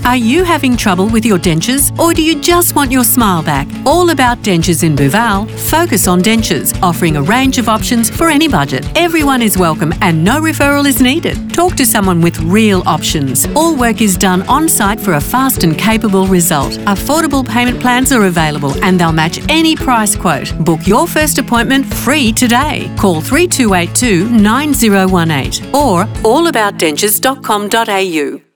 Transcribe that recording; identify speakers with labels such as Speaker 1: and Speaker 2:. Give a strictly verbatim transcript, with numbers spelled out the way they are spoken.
Speaker 1: Are you having trouble with your dentures, or do you just want your smile back? All About Dentures in Buval focus on dentures, offering a range of options for any budget. Everyone is welcome and no referral is needed. Talk to someone with real options. All work is done on-site for a fast and capable result. Affordable payment plans are available and they'll match any price quote. Book your first appointment free today. Call three two eight two, nine zero one eight or all about dentures dot com dot a u.